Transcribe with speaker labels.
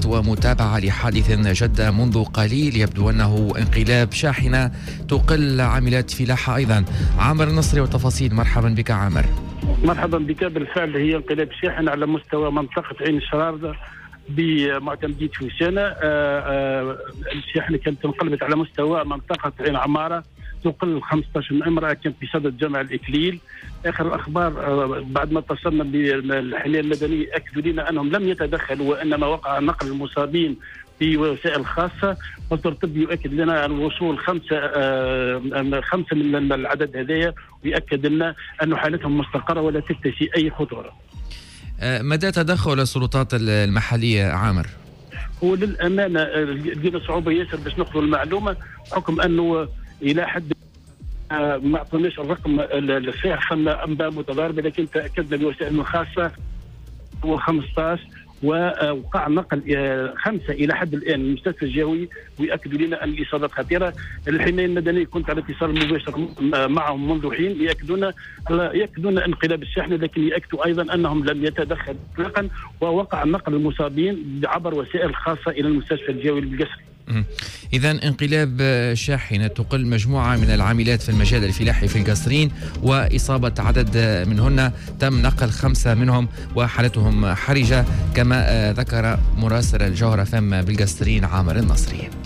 Speaker 1: ومتابعة لحادث جد منذ قليل يبدو أنه انقلاب شاحنة تقل عاملات فلاحة أيضا. عامر النصري والتفاصيل. مرحبا بك عامر.
Speaker 2: مرحبا بك. بالفعل هي انقلاب شاحنة على مستوى منطقة عين الشرار بمعتمدية فوسانة. الشاحنة كانت انقلبت على مستوى منطقة عين عمارة تقل 15 امرأة كانت بصدد جمع الإكليل. آخر الأخبار بعد ما اتصلنا بالحماية المدنية أكدوا لنا أنهم لم يتدخلوا وإنما وقع نقل المصابين في وسائل خاصة. مصدر طبي يؤكد لنا عن وصول خمسة من العدد هذايا، ويؤكد لنا أن حالتهم مستقرة ولا تكتشف أي خطورة.
Speaker 1: مدى تدخل السلطات المحلية عامر؟
Speaker 2: وللأمانة لقينا صعوبة ياسر باش ناخذوا المعلومة، حكم أنه إلى حد ما اعطوناش الرقم الصحيح، فما انباء متضاربه، لكن تاكدنا بوسائل خاصه هو 15 ووقع نقل 5 الى حد الان من المستشفى الجوي، ويأكدوا لنا ان الاصابات خطيره. الحمايه المدنيه كنت على اتصال مباشر معهم منذ حين، يأكدون انقلاب الشاحنه، لكن يأكدوا ايضا انهم لم يتدخلوا اطلاقا، ووقع نقل المصابين عبر وسائل خاصه الى المستشفى الجوي بالقصري.
Speaker 1: إذن انقلاب شاحنة تقل مجموعة من العاملات في المجال الفلاحي في القصرين، وإصابة عدد منهن تم نقل 5 منهم وحالتهم حرجة كما ذكر مراسل الجوهرة FM بالقصرين عامر النصري.